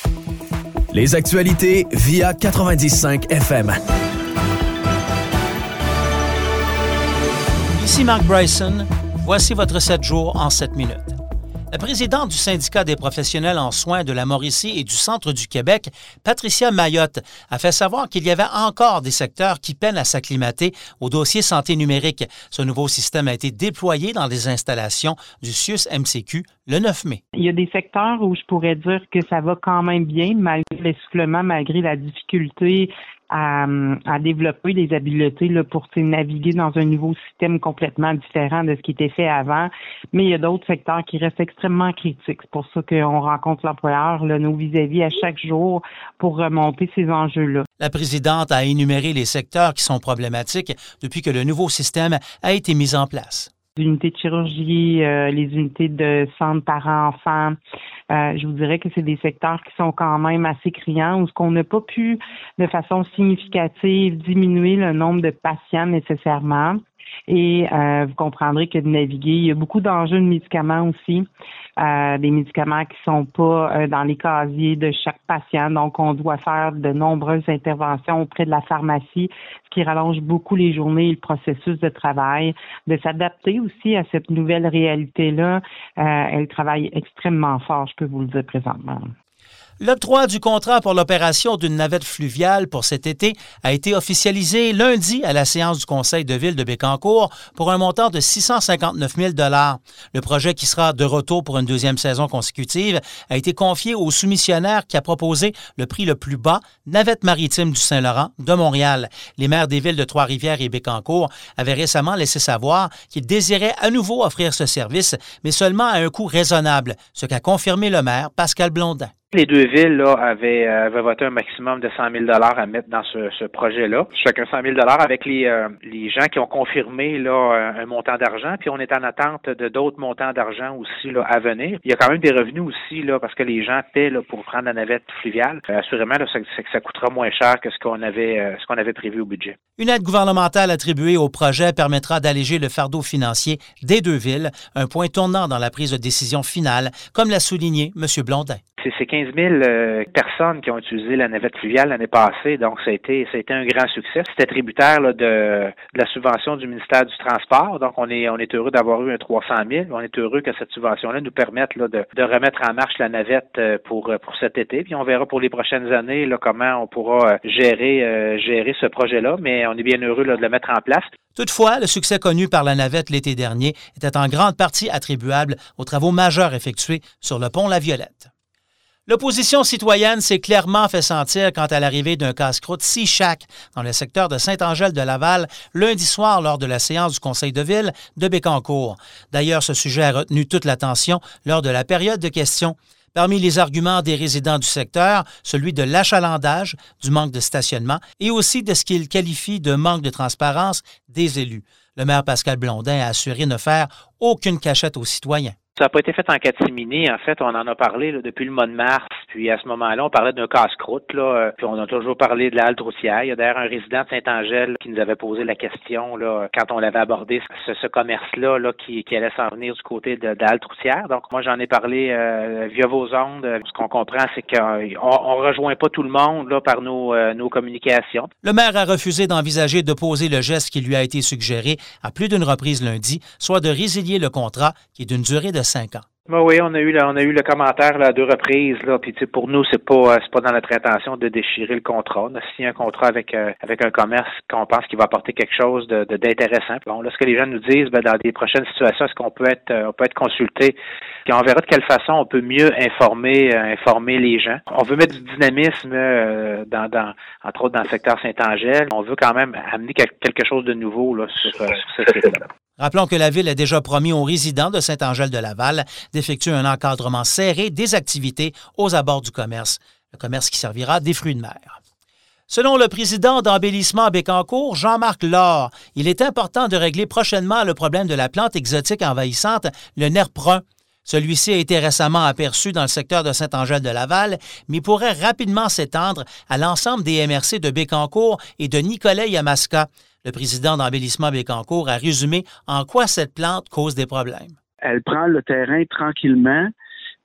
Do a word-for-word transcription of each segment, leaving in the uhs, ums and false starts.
Les actualités via quatre-vingt-dix cinq F M. Ici Mark Bryson. Voici votre sept jours en sept minutes. La présidente du syndicat des professionnels en soins de la Mauricie et du centre du Québec, Patricia Mayotte, a fait savoir qu'il y avait encore des secteurs qui peinent à s'acclimater au dossier santé numérique. Ce nouveau système a été déployé dans les installations du C I U S M C Q le neuf mai. Il y a des secteurs où je pourrais dire que ça va quand même bien, malgré l'essoufflement, malgré la difficulté à, à développer des habiletés là, pour naviguer dans un nouveau système complètement différent de ce qui était fait avant. Mais il y a d'autres secteurs qui restent extrêmement critiques. C'est pour ça qu'on rencontre l'employeur, là, nos vis-à-vis à chaque jour pour remonter ces enjeux-là. La présidente a énuméré les secteurs qui sont problématiques depuis que le nouveau système a été mis en place. Les unités de chirurgie, euh, les unités de centre parents-enfants, euh, je vous dirais que c'est des secteurs qui sont quand même assez criants où ce qu'on n'a pas pu de façon significative diminuer le nombre de patients nécessairement. Et euh, vous comprendrez que de naviguer, il y a beaucoup d'enjeux de médicaments aussi, euh, des médicaments qui sont pas euh, dans les casiers de chaque patient. Donc, on doit faire de nombreuses interventions auprès de la pharmacie, ce qui rallonge beaucoup les journées et le processus de travail. De s'adapter aussi à cette nouvelle réalité-là, euh, elle travaille extrêmement fort, je peux vous le dire présentement. L'octroi du contrat pour l'opération d'une navette fluviale pour cet été a été officialisé lundi à la séance du conseil de ville de Bécancour pour un montant de six cent cinquante-neuf mille dollars. Le projet, qui sera de retour pour une deuxième saison consécutive, a été confié au soumissionnaire qui a proposé le prix le plus bas, Navette maritime du Saint-Laurent de Montréal. Les maires des villes de Trois-Rivières et Bécancour avaient récemment laissé savoir qu'ils désiraient à nouveau offrir ce service, mais seulement à un coût raisonnable, ce qu'a confirmé le maire Pascal Blondin. Les deux villes là, avaient, euh, avaient voté un maximum de cent mille dollars à mettre dans ce, ce projet-là. Chacun cent mille dollars avec les, euh, les gens qui ont confirmé là, un montant d'argent. Puis on est en attente de d'autres montants d'argent aussi là, à venir. Il y a quand même des revenus aussi là, parce que les gens paient là, pour prendre la navette fluviale. Euh, assurément, là, c'est que ça coûtera moins cher que ce qu'on avait, euh, ce qu'on avait prévu au budget. Une aide gouvernementale attribuée au projet permettra d'alléger le fardeau financier des deux villes, un point tournant dans la prise de décision finale, comme l'a souligné M. Blondin. C'est quinze mille euh, personnes qui ont utilisé la navette fluviale l'année passée, donc ça a été, ça a été un grand succès. C'était tributaire là, de, de la subvention du ministère du Transport, donc on est, on est heureux d'avoir eu un trois cent mille. On est heureux que cette subvention-là nous permette là, de, de remettre en marche la navette pour, pour cet été, puis on verra pour les prochaines années là, comment on pourra gérer, euh, gérer ce projet-là, mais on est bien heureux là, de le mettre en place. Toutefois, le succès connu par la navette l'été dernier était en grande partie attribuable aux travaux majeurs effectués sur le pont La Violette. L'opposition citoyenne s'est clairement fait sentir quant à l'arrivée d'un casse-croûte Seashack dans le secteur de Saint-Angèle-de-Laval lundi soir lors de la séance du conseil de ville de Bécancour. D'ailleurs, ce sujet a retenu toute l'attention lors de la période de questions. Parmi les arguments des résidents du secteur, celui de l'achalandage, du manque de stationnement et aussi de ce qu'ils qualifient de manque de transparence des élus. Le maire Pascal Blondin a assuré ne faire aucune cachette aux citoyens. Ça n'a pas été fait en catimini. En fait, on en a parlé là, depuis le mois de mars. Puis à ce moment-là, on parlait d'un casse-croûte. Là, puis on a toujours parlé de la halte routière. Il y a d'ailleurs un résident de Saint-Angèle qui nous avait posé la question là, quand on l'avait abordé, ce, ce commerce-là là, qui, qui allait s'en venir du côté de, de la halte routière. Donc moi, j'en ai parlé euh, via vos ondes. Ce qu'on comprend, c'est qu'on on rejoint pas tout le monde là, par nos, euh, nos communications. Le maire a refusé d'envisager de poser le geste qui lui a été suggéré à plus d'une reprise lundi, soit de résilier le contrat qui est d'une durée de cinq ans. Ben oui, on a eu on a eu le commentaire là, à deux reprises là, puis tu sais, pour nous c'est pas c'est pas dans notre intention de déchirer le contrat. On a signé un contrat avec euh, avec un commerce qu'on pense qu'il va apporter quelque chose de, de d'intéressant. Bon, là ce que les gens nous disent, ben dans des prochaines situations, est-ce qu'on peut être euh, on peut être consulté, puis on verra de quelle façon on peut mieux informer euh, informer les gens. On veut mettre du dynamisme euh, dans dans entre autres dans le secteur Saint-Angèle. On veut quand même amener quelque chose de nouveau là sur, euh, sur cette site-là. Rappelons que la Ville a déjà promis aux résidents de Saint-Angèle-de-Laval d'effectuer un encadrement serré des activités aux abords du commerce, le commerce qui servira des fruits de mer. Selon le président d'Embellissement Bécancour, Jean-Marc Laure, il est important de régler prochainement le problème de la plante exotique envahissante, le nerf brun. Celui-ci a été récemment aperçu dans le secteur de Saint-Angèle-de-Laval, mais pourrait rapidement s'étendre à l'ensemble des M R C de Bécancour et de Nicolet-Yamaska. Le président d'Embellissement Bécancour a résumé en quoi cette plante cause des problèmes. Elle prend le terrain tranquillement,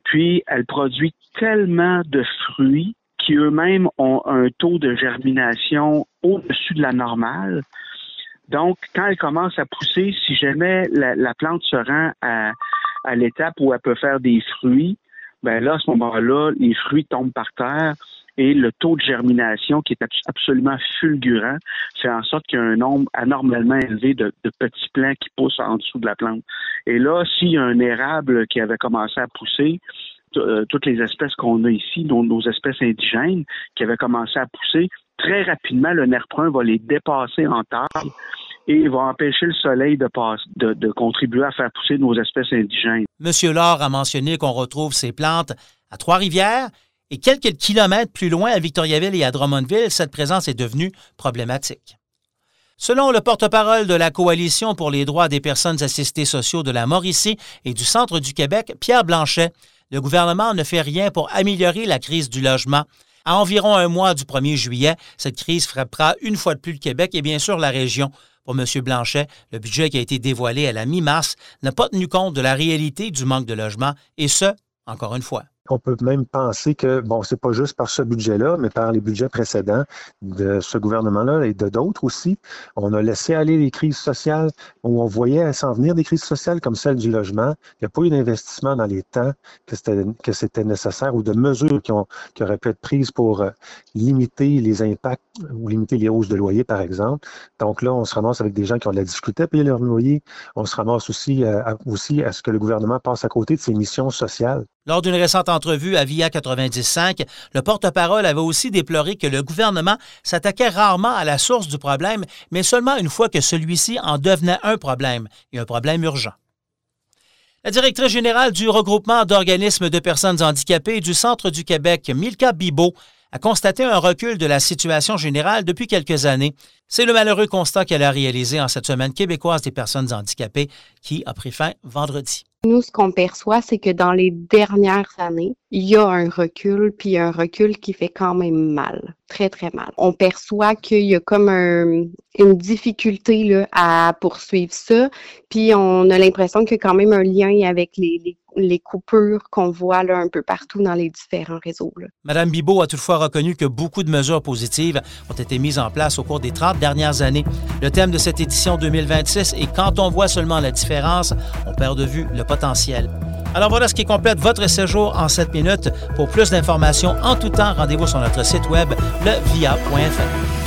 Puis, elle produit tellement de fruits qui eux-mêmes ont un taux de germination au-dessus de la normale. Donc, quand elle commence à pousser, si jamais la, la plante se rend à, à l'étape où elle peut faire des fruits, ben là, à ce moment-là, les fruits tombent par terre et le taux de germination, qui est absolument fulgurant, fait en sorte qu'il y a un nombre anormalement élevé de, de petits plants qui poussent en dessous de la plante. Et là, s'il y a un érable qui avait commencé à pousser, t- euh, toutes les espèces qu'on a ici, nos, nos espèces indigènes, qui avaient commencé à pousser, très rapidement, le nerf brun va les dépasser en taille et va empêcher le soleil de, passe, de, de contribuer à faire pousser nos espèces indigènes. Monsieur Laure a mentionné qu'on retrouve ces plantes à Trois-Rivières et quelques kilomètres plus loin, à Victoriaville et à Drummondville, cette présence est devenue problématique. Selon le porte-parole de la Coalition pour les droits des personnes assistées sociaux de la Mauricie et du Centre du Québec, Pierre Blanchet, le gouvernement ne fait rien pour améliorer la crise du logement. À environ un mois du premier juillet, cette crise frappera une fois de plus le Québec et bien sûr la région. Pour M. Blanchet, le budget qui a été dévoilé à la mi-mars n'a pas tenu compte de la réalité du manque de logement, et ce, encore une fois. On peut même penser que, bon, c'est pas juste par ce budget-là, mais par les budgets précédents de ce gouvernement-là et de d'autres aussi. On a laissé aller les crises sociales où on voyait s'en venir des crises sociales comme celle du logement. Il n'y a pas eu d'investissement dans les temps que c'était, que c'était nécessaire ou de mesures qui, ont, qui auraient pu être prises pour euh, limiter les impacts ou limiter les hausses de loyer, par exemple. Donc là, on se ramasse avec des gens qui ont de la difficulté à payer leur loyer. On se ramasse aussi, euh, à, aussi à ce que le gouvernement passe à côté de ses missions sociales. Lors d'une récente entrevue à V I A quatre-vingt-dix-cinq, le porte-parole avait aussi déploré que le gouvernement s'attaquait rarement à la source du problème, mais seulement une fois que celui-ci en devenait un problème, et un problème urgent. La directrice générale du regroupement d'organismes de personnes handicapées du Centre du Québec, Milka Bibeau, a constaté un recul de la situation générale depuis quelques années. C'est le malheureux constat qu'elle a réalisé en cette semaine québécoise des personnes handicapées qui a pris fin vendredi. Nous, ce qu'on perçoit, c'est que dans les dernières années, il y a un recul, puis un recul qui fait quand même mal, très, très mal. On perçoit qu'il y a comme un, une difficulté là, à poursuivre ça, puis on a l'impression qu'il y a quand même un lien avec les, les, les coupures qu'on voit là, un peu partout dans les différents réseaux. Là. Mme Bibeau a toutefois reconnu que beaucoup de mesures positives ont été mises en place au cours des trente dernières années. Le thème de cette édition deux mille vingt-six est « Quand on voit seulement la différence, on perd de vue le potentiel ». Alors voilà ce qui complète votre séjour en sept minutes. Pour plus d'informations en tout temps, rendez-vous sur notre site web, le v i a point f r.